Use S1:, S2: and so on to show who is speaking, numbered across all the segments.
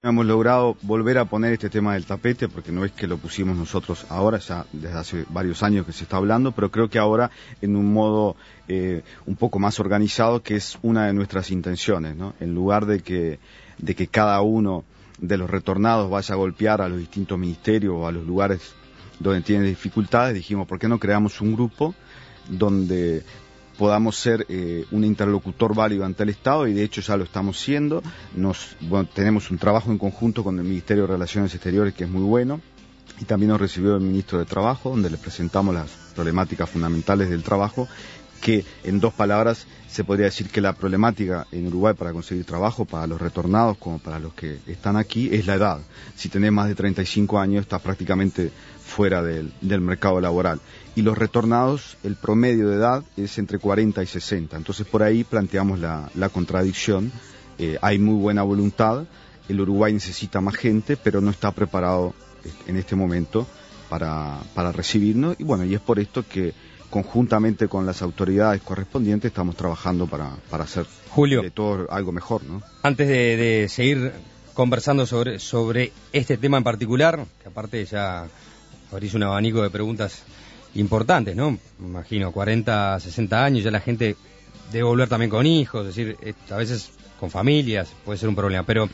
S1: Hemos logrado volver a poner este tema del tapete, porque no es que lo pusimos nosotros ahora, ya desde hace varios años que se está hablando, pero creo que ahora en un modo un poco más organizado, que es una de nuestras intenciones, ¿no? En lugar de que cada uno de los retornados vaya a golpear a los distintos ministerios o a los lugares donde tienen dificultades, dijimos, ¿por qué no creamos un grupo donde podamos ser un interlocutor válido ante el Estado? Y de hecho ya lo estamos siendo. Tenemos un trabajo en conjunto con el Ministerio de Relaciones Exteriores que es muy bueno, y también nos recibió el Ministro de Trabajo, donde le presentamos las problemáticas fundamentales del trabajo, que en dos palabras se podría decir que la problemática en Uruguay para conseguir trabajo, para los retornados como para los que están aquí, es la edad. Si tenés más de 35 años estás prácticamente fuera del mercado laboral. Y los retornados, el promedio de edad es entre 40 y 60. Entonces por ahí planteamos la contradicción. Hay muy buena voluntad, el Uruguay necesita más gente, pero no está preparado en este momento para recibirnos. Y bueno, y es por esto que conjuntamente con las autoridades correspondientes estamos trabajando para hacer
S2: Julio,
S1: de todo algo mejor, ¿no?
S2: Antes de seguir conversando sobre este tema en particular, que aparte ya abrís un abanico de preguntas importantes, ¿no? Me imagino, 40, 60 años, ya la gente debe volver también con hijos, es decir, a veces con familias puede ser un problema, pero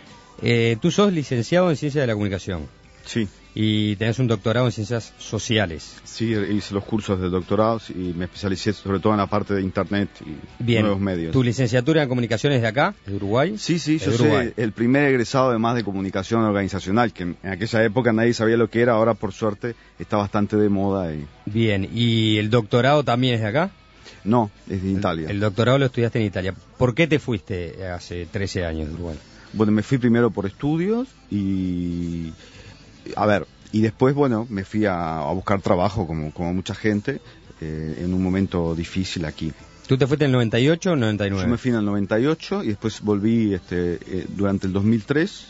S2: tú sos licenciado en Ciencias de la Comunicación.
S1: Sí.
S2: Y tenés un doctorado en Ciencias Sociales.
S1: Sí, hice los cursos de doctorado y me especialicé sobre todo en la parte de Internet y nuevos medios.
S2: ¿Tu licenciatura en Comunicación es de acá, de Uruguay?
S1: Sí, yo soy el primer egresado además de Comunicación Organizacional, que en aquella época nadie sabía lo que era, ahora por suerte está bastante de moda.
S2: Bien, ¿y el doctorado también es de acá?
S1: No, es de Italia.
S2: El doctorado lo estudiaste en Italia. ¿Por qué te fuiste hace 13 años de Uruguay?
S1: Bueno, me fui primero por estudios y después, bueno, me fui a buscar trabajo como mucha gente en un momento difícil aquí.
S2: ¿Tú te fuiste en el 98 o en el 99?
S1: Yo me fui en el 98 y después volví durante el 2003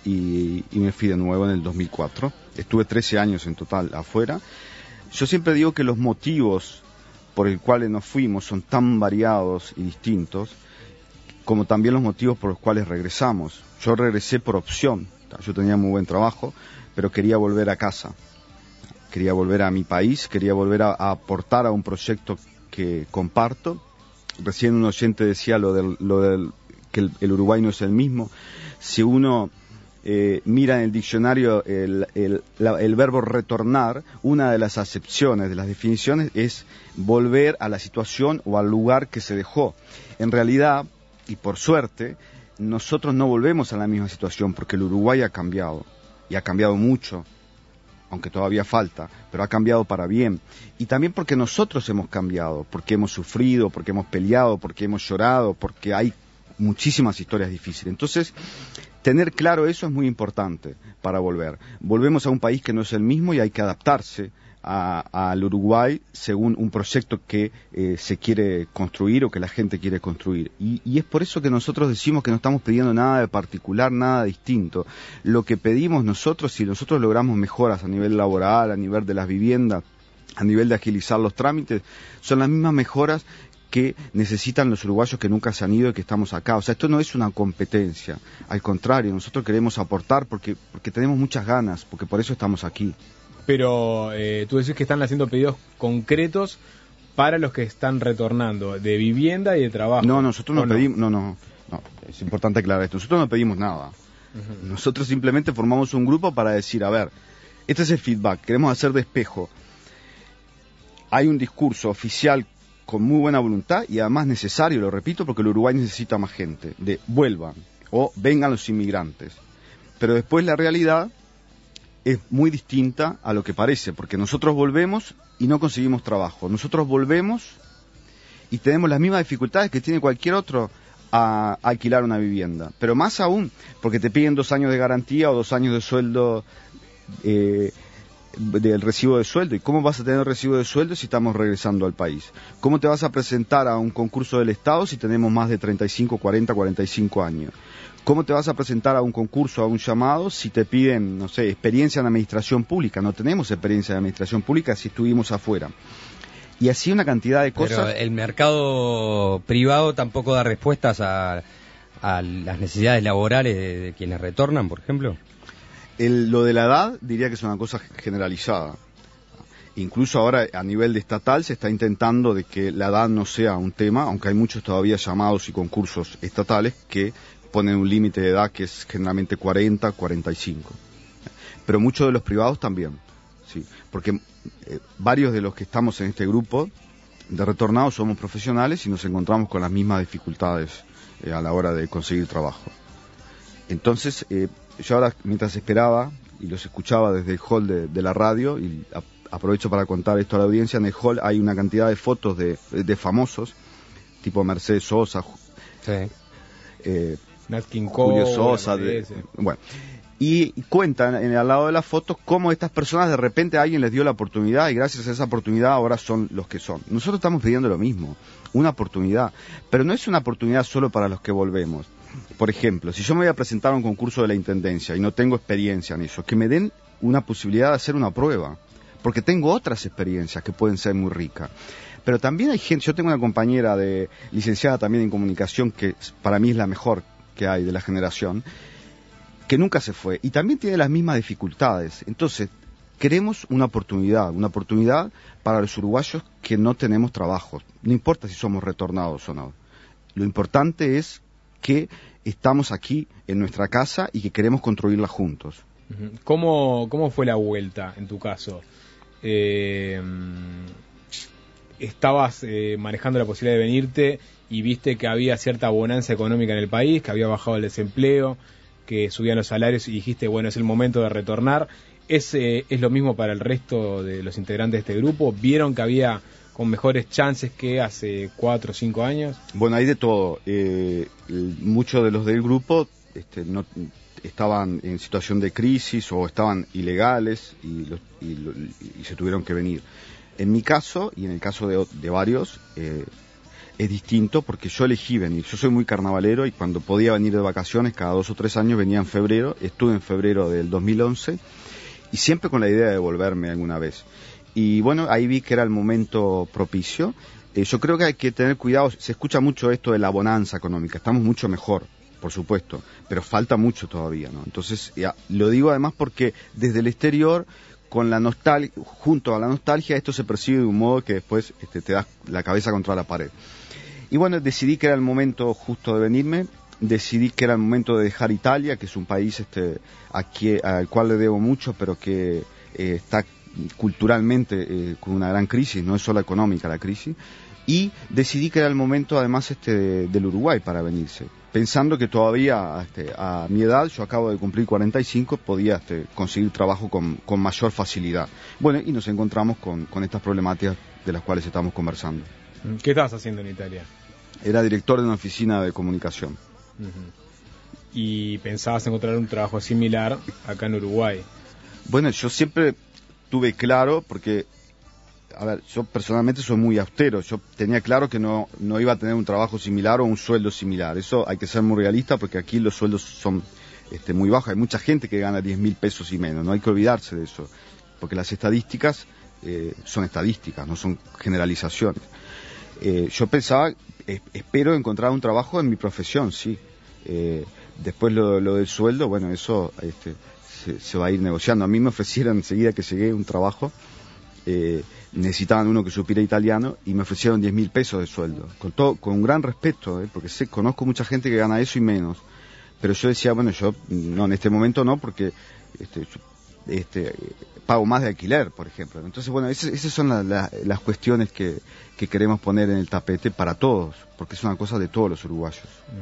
S1: y me fui de nuevo en el 2004. Estuve 13 años en total afuera. Yo siempre digo que los motivos por el cuales nos fuimos son tan variados y distintos como también los motivos por los cuales regresamos. Yo regresé por opción. Yo tenía muy buen trabajo, pero quería volver a casa. Quería volver a mi país, quería volver a aportar a un proyecto que comparto. Recién un oyente decía lo del que el Uruguay no es el mismo. Si uno mira en el diccionario el verbo retornar, una de las acepciones, de las definiciones, es volver a la situación o al lugar que se dejó. En realidad, y por suerte, nosotros no volvemos a la misma situación porque el Uruguay ha cambiado, y ha cambiado mucho, aunque todavía falta, pero ha cambiado para bien. Y también porque nosotros hemos cambiado, porque hemos sufrido, porque hemos peleado, porque hemos llorado, porque hay muchísimas historias difíciles. Entonces, tener claro eso es muy importante para volver. Volvemos a un país que no es el mismo y hay que adaptarse al Uruguay según un proyecto que se quiere construir o que la gente quiere construir. Y es por eso que nosotros decimos que no estamos pidiendo nada de particular, nada distinto. Lo que pedimos nosotros, si nosotros logramos mejoras a nivel laboral, a nivel de las viviendas, a nivel de agilizar los trámites, son las mismas mejoras que necesitan los uruguayos que nunca se han ido y que estamos acá. O sea, esto no es una competencia, al contrario, nosotros queremos aportar porque tenemos muchas ganas, porque por eso estamos aquí.
S3: Pero tú decís que están haciendo pedidos concretos para los que están retornando, de vivienda y de trabajo.
S1: No, nosotros no pedimos, no, es importante aclarar esto, nosotros no pedimos nada. Uh-huh. Nosotros simplemente formamos un grupo para decir, a ver, este es el feedback, queremos hacer de espejo. Hay un discurso oficial con muy buena voluntad y además necesario, lo repito, porque el Uruguay necesita más gente, de vuelvan o vengan los inmigrantes. Pero después la realidad es muy distinta a lo que parece, porque nosotros volvemos y no conseguimos trabajo. Nosotros volvemos y tenemos las mismas dificultades que tiene cualquier otro a alquilar una vivienda. Pero más aún, porque te piden 2 años de garantía o 2 años de sueldo, del recibo de sueldo. ¿Y cómo vas a tener recibo de sueldo si estamos regresando al país? ¿Cómo te vas a presentar a un concurso del Estado si tenemos más de 35, 40, 45 años? ¿Cómo te vas a presentar a un concurso, a un llamado, si te piden, no sé, experiencia en administración pública? No tenemos experiencia en administración pública si estuvimos afuera. Y así una cantidad de cosas.
S2: Pero el mercado privado tampoco da respuestas a a las necesidades laborales de quienes retornan, por ejemplo?
S1: Lo de la edad diría que es una cosa generalizada. Incluso ahora a nivel de estatal se está intentando de que la edad no sea un tema, aunque hay muchos todavía llamados y concursos estatales que ponen un límite de edad que es generalmente 40, 45. Pero muchos de los privados también, sí, porque varios de los que estamos en este grupo de retornados somos profesionales y nos encontramos con las mismas dificultades a la hora de conseguir trabajo. Entonces, yo ahora, mientras esperaba y los escuchaba desde el hall de la radio, y aprovecho para contar esto a la audiencia, en el hall hay una cantidad de fotos de famosos, tipo Mercedes Sosa,
S3: Nat King Cole,
S1: Julio Sosa, bueno, y cuentan al lado de las fotos cómo estas personas de repente alguien les dio la oportunidad y gracias a esa oportunidad ahora son los que son. Nosotros estamos pidiendo lo mismo, una oportunidad, pero no es una oportunidad solo para los que volvemos. Por ejemplo, si yo me voy a presentar a un concurso de la Intendencia y no tengo experiencia en eso, que me den una posibilidad de hacer una prueba, porque tengo otras experiencias que pueden ser muy ricas. Pero también hay gente, yo tengo una compañera licenciada también en comunicación, que para mí es la mejor que hay de la generación, que nunca se fue, y también tiene las mismas dificultades. Entonces, queremos una oportunidad para los uruguayos que no tenemos trabajo. No importa si somos retornados o no. Lo importante es que estamos aquí en nuestra casa y que queremos construirla juntos.
S3: ¿Cómo fue la vuelta en tu caso? Estabas manejando la posibilidad de venirte y viste que había cierta bonanza económica en el país, que había bajado el desempleo, que subían los salarios y dijiste, bueno, es el momento de retornar. ¿Es lo mismo para el resto de los integrantes de este grupo? ¿Vieron que había con mejores chances que hace 4 o 5 años?
S1: Bueno, hay de todo. Muchos de los del grupo no estaban en situación de crisis o estaban ilegales y se tuvieron que venir. En mi caso, y en el caso de varios, es distinto porque yo elegí venir. Yo soy muy carnavalero y cuando podía venir de vacaciones, cada 2 o 3 años venía en febrero. Estuve en febrero del 2011 y siempre con la idea de volverme alguna vez. Y bueno, ahí vi que era el momento propicio. Yo creo que hay que tener cuidado. Se escucha mucho esto de la bonanza económica. Estamos mucho mejor, por supuesto, pero falta mucho todavía, ¿no? Entonces, lo digo además porque desde el exterior, con la nostalgia, junto a la nostalgia, esto se percibe de un modo que después te das la cabeza contra la pared. Y bueno, decidí que era el momento justo de venirme, decidí que era el momento de dejar Italia, que es un país al cual le debo mucho, pero que está culturalmente con una gran crisis, no es solo económica la crisis, y decidí que era el momento además del Uruguay para venirse, pensando que todavía a mi edad, yo acabo de cumplir 45, podía conseguir trabajo con mayor facilidad. Bueno, y nos encontramos con estas problemáticas de las cuales estamos conversando.
S3: ¿Qué estabas haciendo en Italia?
S1: Era director de una oficina de comunicación.
S3: ¿Y pensabas encontrar un trabajo similar acá en Uruguay?
S1: Bueno, yo siempre tuve claro, porque, a ver, yo personalmente soy muy austero, yo tenía claro que no iba a tener un trabajo similar o un sueldo similar. Eso hay que ser muy realista porque aquí los sueldos son muy bajos. Hay mucha gente que gana 10.000 pesos y menos, no hay que olvidarse de eso, porque las estadísticas son estadísticas, no son generalizaciones. Yo pensaba, espero encontrar un trabajo en mi profesión, sí. Después lo del sueldo, bueno, eso se va a ir negociando. A mí me ofrecieron enseguida que llegué un trabajo, necesitaban uno que supiera italiano y me ofrecieron 10.000 pesos de sueldo, con un gran respeto, porque conozco mucha gente que gana eso y menos. Pero yo decía, bueno, yo no, en este momento no, porque pago más de alquiler, por ejemplo. Entonces, bueno, esas son las cuestiones que queremos poner en el tapete para todos, porque es una cosa de todos los uruguayos.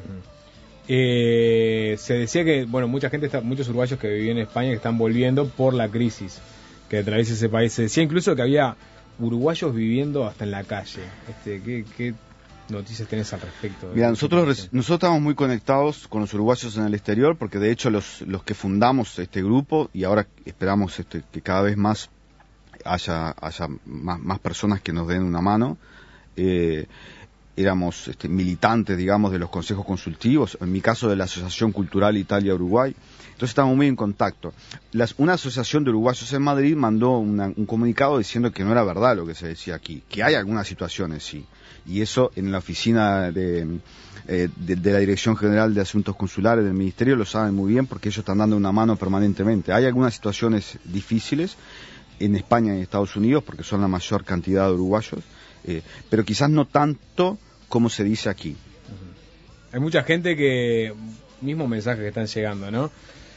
S3: Se decía que, bueno, muchos uruguayos que vivían en España que están volviendo por la crisis que atraviesa ese país. Se decía incluso que había uruguayos viviendo hasta en la calle. ¿Qué noticias tenés al respecto?
S1: Mira, nosotros estamos muy conectados con los uruguayos en el exterior, porque de hecho los que fundamos este grupo, y ahora esperamos que cada vez más haya más personas que nos den una mano, éramos militantes, digamos, de los consejos consultivos, en mi caso de la Asociación Cultural Italia-Uruguay, Entonces estamos muy en contacto. Una asociación de uruguayos en Madrid mandó un comunicado diciendo que no era verdad lo que se decía aquí, que hay algunas situaciones, sí. Y eso en la oficina de la Dirección General de Asuntos Consulares del Ministerio lo saben muy bien porque ellos están dando una mano permanentemente. Hay algunas situaciones difíciles en España y en Estados Unidos porque son la mayor cantidad de uruguayos, pero quizás no tanto como se dice aquí.
S3: Hay mucha gente que, mismos mensajes que están llegando, ¿no?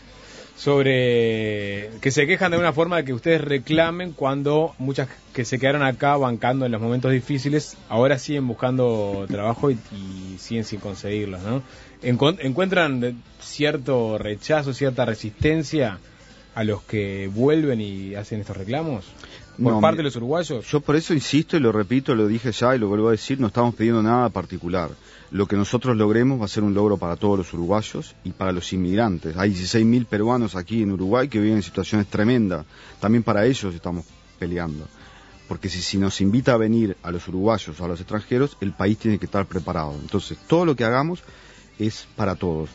S3: Sobre que se quejan de una forma de que ustedes reclamen cuando muchas que se quedaron acá bancando en los momentos difíciles, ahora siguen buscando trabajo y siguen sin conseguirlos, ¿no? ¿Encuentran cierto rechazo, cierta resistencia a los que vuelven y hacen estos reclamos? ¿Por parte de los uruguayos?
S1: Yo por eso insisto y lo repito, lo dije ya y lo vuelvo a decir, no estamos pidiendo nada particular. Lo que nosotros logremos va a ser un logro para todos los uruguayos y para los inmigrantes. Hay 16.000 peruanos aquí en Uruguay que viven en situaciones tremendas. También para ellos estamos peleando. Porque si nos invita a venir a los uruguayos o a los extranjeros, el país tiene que estar preparado. Entonces, todo lo que hagamos es para todos.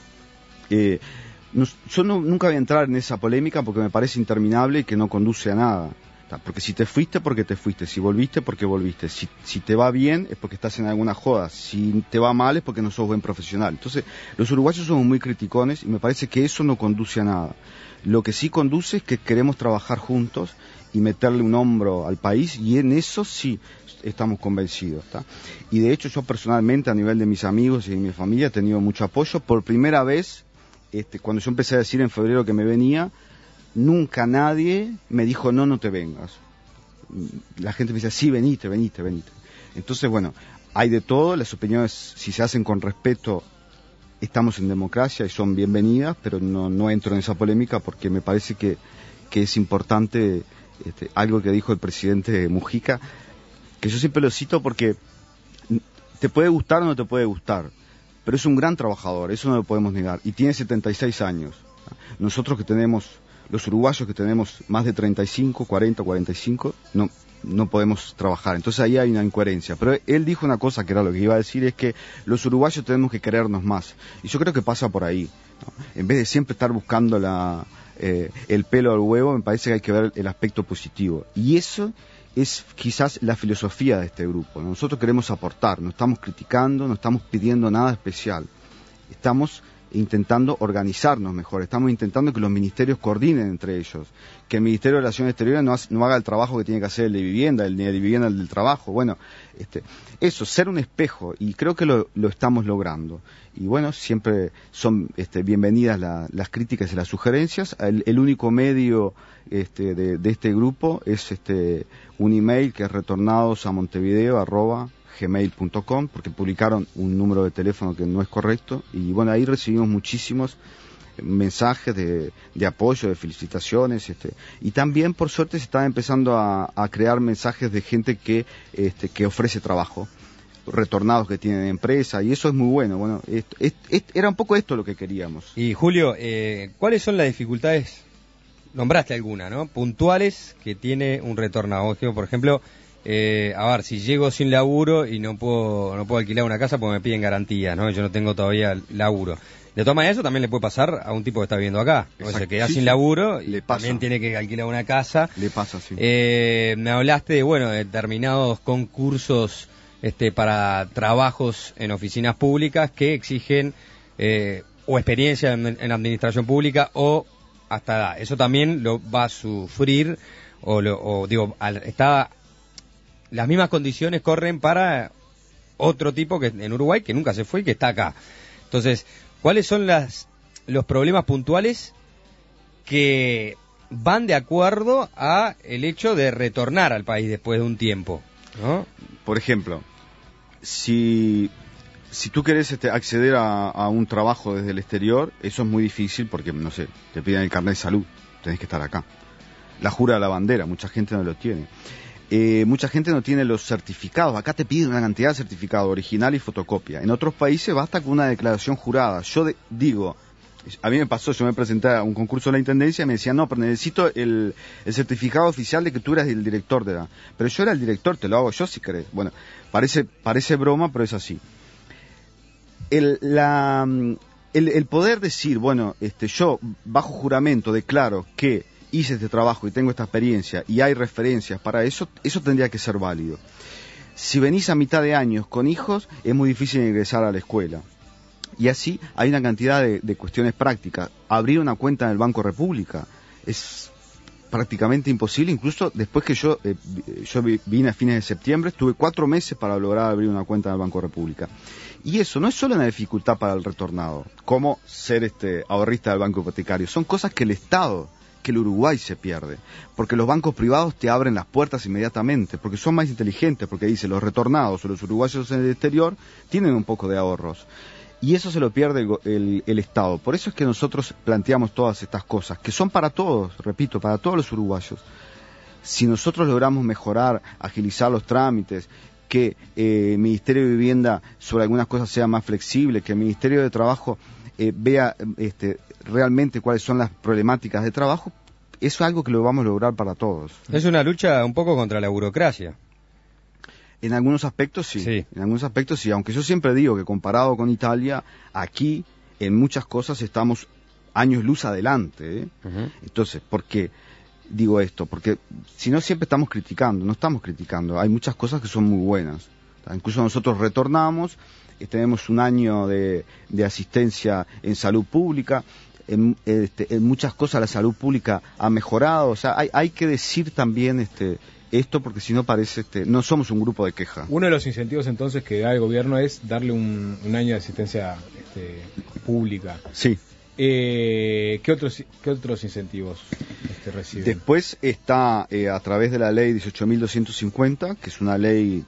S1: Yo nunca voy a entrar en esa polémica porque me parece interminable y que no conduce a nada. Porque si te fuiste, porque te fuiste. Si volviste, porque volviste. Si te va bien, es porque estás en alguna joda. Si te va mal, es porque no sos buen profesional. Entonces, los uruguayos somos muy criticones y me parece que eso no conduce a nada. Lo que sí conduce es que queremos trabajar juntos y meterle un hombro al país, y en eso sí estamos convencidos, ¿tá? Y de hecho yo personalmente, a nivel de mis amigos y de mi familia, he tenido mucho apoyo. Por primera vez, cuando yo empecé a decir en febrero que me venía, nunca nadie me dijo no te vengas. La gente me dice sí, venite. Entonces, bueno, hay de todo, las opiniones, si se hacen con respeto, estamos en democracia y son bienvenidas, pero no entro en esa polémica porque me parece que es importante algo que dijo el presidente Mujica, que yo siempre lo cito porque te puede gustar o no te puede gustar, pero es un gran trabajador, eso no lo podemos negar, y tiene 76 años. Nosotros que tenemos, los uruguayos que tenemos más de 35, 40, 45, no podemos trabajar. Entonces ahí hay una incoherencia. Pero él dijo una cosa que era lo que iba a decir, es que los uruguayos tenemos que querernos más. Y yo creo que pasa por ahí, ¿no? En vez de siempre estar buscando el pelo al huevo, me parece que hay que ver el aspecto positivo. Y eso es quizás la filosofía de este grupo, ¿no? Nosotros queremos aportar, no estamos criticando, no estamos pidiendo nada especial. Estamos intentando organizarnos mejor, estamos intentando que los ministerios coordinen entre ellos, que el Ministerio de Relaciones Exteriores no haga el trabajo que tiene que hacer el de vivienda, el de vivienda el del trabajo. Bueno, eso, ser un espejo, y creo que lo estamos logrando. Y bueno, siempre son bienvenidas las críticas y las sugerencias. El único medio de este grupo es un email que es retornadosamontevideo@gmail.com, porque publicaron un número de teléfono que no es correcto, y bueno, ahí recibimos muchísimos mensajes de apoyo, de felicitaciones, y también por suerte se están empezando a crear mensajes de gente que ofrece trabajo, retornados que tienen empresa, y eso es muy bueno. Bueno, era un poco esto lo que queríamos.
S2: Y Julio, ¿cuáles son las dificultades? Nombraste alguna, ¿no? Puntuales que tiene un retornado. Por ejemplo, a ver, si llego sin laburo y no puedo alquilar una casa porque me piden garantía, ¿no? Yo no tengo todavía laburo. De todas maneras, eso también le puede pasar a un tipo que está viviendo acá. O sea, se queda sin laburo y también tiene que alquilar una casa.
S1: Le pasa, sí.
S2: Me hablaste de determinados concursos para trabajos en oficinas públicas que exigen o experiencia en administración pública o hasta edad. Eso también lo va a sufrir las mismas condiciones corren para otro tipo que en Uruguay que nunca se fue y que está acá. Entonces, ¿cuáles son los problemas puntuales que van de acuerdo a el hecho de retornar al país después de un tiempo, ¿no?
S1: Por ejemplo, si tú querés acceder a un trabajo desde el exterior, eso es muy difícil porque, no sé, te piden el carnet de salud, tenés que estar acá. La jura de la bandera, mucha gente no lo tiene. Mucha gente no tiene los certificados. Acá te piden una cantidad de certificados, original y fotocopia. En otros países basta con una declaración jurada. Yo digo, a mí me pasó, yo me presenté a un concurso de la Intendencia y me decían, no, pero necesito el certificado oficial de que tú eras el director de la... Pero yo era el director, te lo hago yo si querés. Bueno, parece broma, pero es así. el poder decir, bueno, yo bajo juramento declaro que hice este trabajo y tengo esta experiencia y hay referencias para eso, eso tendría que ser válido. Si venís a mitad de años con hijos, es muy difícil ingresar a la escuela. Y así hay una cantidad de cuestiones prácticas. Abrir una cuenta en el Banco República es prácticamente imposible, incluso después que yo vine a fines de septiembre, estuve 4 meses para lograr abrir una cuenta en el Banco República. Y eso no es solo una dificultad para el retornado, como ser ahorrista del banco hipotecario, son cosas que el Estado, que el Uruguay se pierde, porque los bancos privados te abren las puertas inmediatamente, porque son más inteligentes, porque dicen los retornados o los uruguayos en el exterior tienen un poco de ahorros. Y eso se lo pierde el Estado. Por eso es que nosotros planteamos todas estas cosas, que son para todos, repito, para todos los uruguayos. Si nosotros logramos mejorar, agilizar los trámites, que el Ministerio de Vivienda sobre algunas cosas sea más flexible, que el Ministerio de Trabajo vea realmente cuáles son las problemáticas de trabajo, eso es algo que lo vamos a lograr para todos.
S2: Es una lucha un poco contra la burocracia.
S1: En algunos aspectos sí, en algunos aspectos sí, aunque yo siempre digo que comparado con Italia, aquí en muchas cosas estamos años luz adelante, ¿eh? Uh-huh. Entonces, ¿por qué digo esto? Porque si no siempre estamos criticando, no estamos criticando, hay muchas cosas que son muy buenas. Incluso nosotros retornamos, tenemos un año de asistencia en salud pública, en muchas cosas la salud pública ha mejorado, o sea, hay que decir también esto porque si no parece, no somos un grupo de queja.
S3: Uno de los incentivos entonces que da el gobierno es darle un año de asistencia pública.
S1: Sí.
S3: ¿Qué otros incentivos reciben?
S1: Después está a través de la ley 18.250, que es una ley,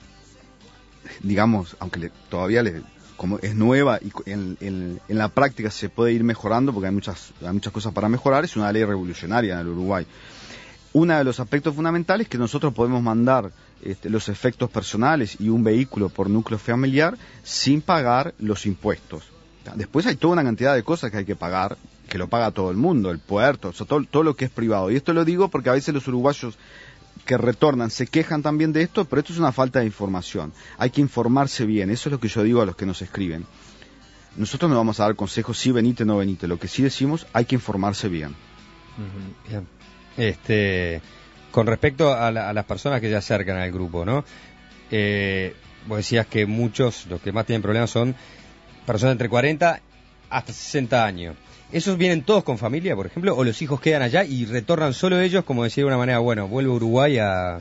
S1: digamos, aunque todavía como es nueva y en la práctica se puede ir mejorando porque hay muchas cosas para mejorar, es una ley revolucionaria en el Uruguay. Uno de los aspectos fundamentales es que nosotros podemos mandar los efectos personales y un vehículo por núcleo familiar sin pagar los impuestos. Después hay toda una cantidad de cosas que hay que pagar, que lo paga todo el mundo, el puerto, o sea, todo lo que es privado. Y esto lo digo porque a veces los uruguayos que retornan se quejan también de esto, pero esto es una falta de información. Hay que informarse bien, eso es lo que yo digo a los que nos escriben. Nosotros no vamos a dar consejos, sí venite, no venite. Lo que sí decimos, hay que informarse bien.
S2: Uh-huh. Bien. Con respecto a las personas que se acercan al grupo, ¿no? Vos decías que muchos, los que más tienen problemas son personas entre 40 hasta 60 años. ¿Esos vienen todos con familia, por ejemplo? ¿O los hijos quedan allá y retornan solo ellos, como decir de una manera, bueno, vuelvo a Uruguay a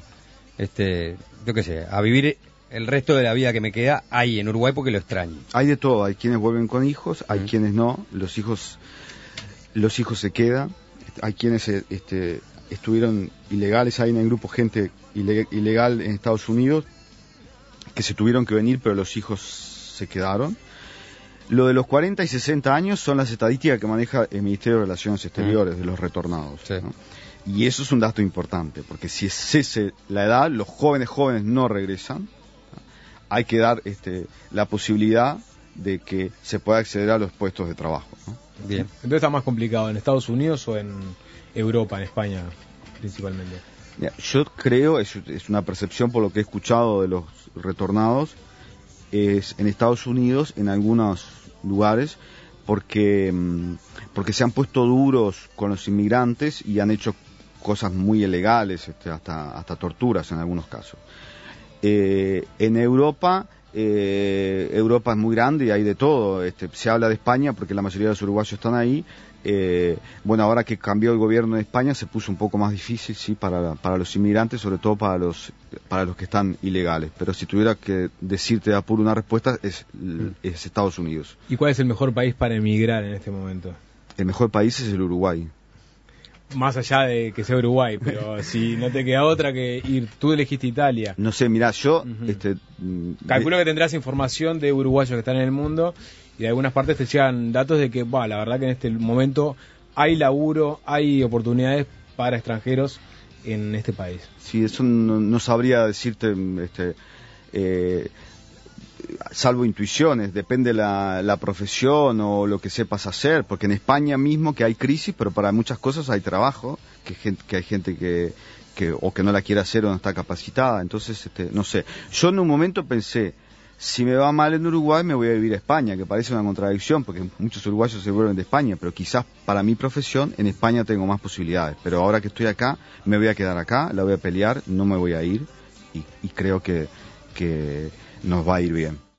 S2: vivir el resto de la vida que me queda ahí en Uruguay porque lo extraño?
S1: Hay de todo, hay quienes vuelven con hijos, hay quienes no, los hijos se quedan. Hay quienes estuvieron ilegales, hay en el grupo gente ilegal en Estados Unidos que se tuvieron que venir, pero los hijos se quedaron. Lo de los 40 y 60 años son las estadísticas que maneja el Ministerio de Relaciones Exteriores de los retornados, sí. ¿No? Y eso es un dato importante, porque si cese la edad, los jóvenes no regresan, ¿no? Hay que dar la posibilidad de que se pueda acceder a los puestos de trabajo, ¿no?
S3: Bien. Entonces está más complicado en Estados Unidos o en Europa, en España principalmente.
S1: Yo creo, es una percepción por lo que he escuchado de los retornados, es en Estados Unidos, en algunos lugares, porque se han puesto duros con los inmigrantes y han hecho cosas muy ilegales, hasta torturas en algunos casos. En Europa es muy grande y hay de todo. Se habla de España porque la mayoría de los uruguayos están ahí. Ahora que cambió el gobierno de España se puso un poco más difícil, sí, para los inmigrantes, sobre todo para los que están ilegales. Pero si tuviera que decirte de apuro una respuesta es Estados Unidos.
S3: ¿Y cuál es el mejor país para emigrar en este momento?
S1: El mejor país es el Uruguay.
S3: Más allá de que sea Uruguay, pero si no te queda otra que ir, tú elegiste Italia.
S1: No sé, mirá, yo...
S3: Calculo que tendrás información de uruguayos que están en el mundo y de algunas partes te llegan datos de que, la verdad que en este momento hay laburo, hay oportunidades para extranjeros en este país.
S1: Sí, eso no sabría decirte, salvo intuiciones, depende la profesión o lo que sepas hacer, porque en España mismo que hay crisis, pero para muchas cosas hay trabajo, que hay gente que o que no la quiere hacer o no está capacitada, entonces no sé. Yo en un momento pensé, Si me va mal en Uruguay, me voy a vivir a España, que parece una contradicción, porque muchos uruguayos se vuelven de España, pero quizás para mi profesión en España tengo más posibilidades. Pero ahora que estoy acá, me voy a quedar acá, la voy a pelear, no me voy a ir, y creo que nos va a ir bien.